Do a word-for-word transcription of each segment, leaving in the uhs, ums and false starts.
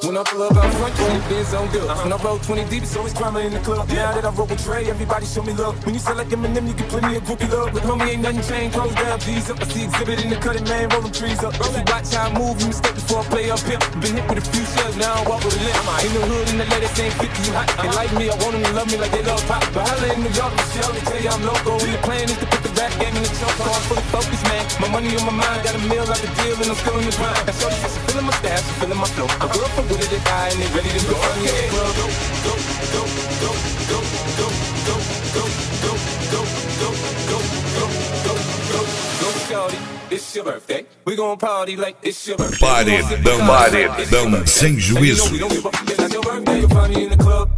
When I pull up out front, twenty bins on good. When I roll twenty deep, it's always drama in the club. Now that I roll with Trey, everybody show me love. When you sell like Eminem, you get plenty of groupie love. But homie, ain't nothing changed, close down, G's up. I see exhibit in the cutting, man, rolling trees up. If you watch how I move, you mistake before I play up here. Been hit with a few shells, now I walk with a limp. In the hood, in the ladies ain't fifty, you hot. They like me, I want them to love me like they love pop. But holla in New York, Michelle, they tell you I'm local. And the plan is to put the rap game in the choke. I'm fully focused, man. My money on my mind, got a meal out the deal, and I'm still in the grind. And shorty says she feeling my style, she feeling my flow. I grew up from Willie to die, and they ready to go. Yeah, go, go, go, go, go, go, go, go, go, go, go, go, go, go, go, go, shorty. It's your birthday. We gon' party like it's your birthday. Paredão, paredão sem juízo. It's your birthday, you'll find me in the club.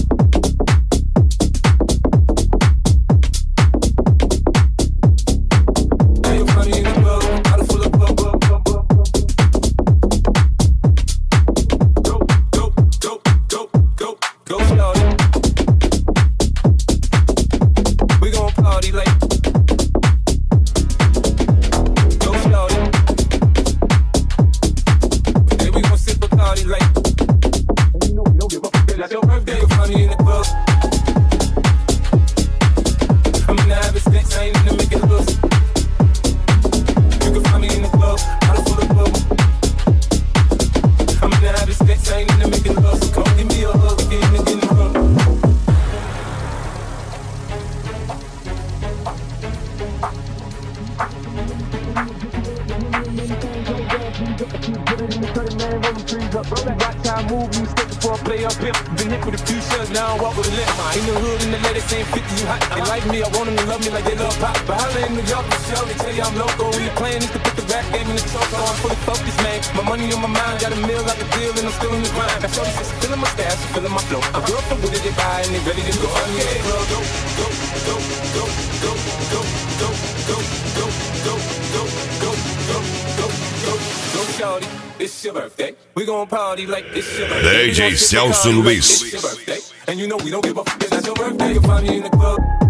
It's your birthday. We gon' party like it's your birthday. D J Celso Luiz. And you know we don't give up. It's your birthday. You'll find me in the club.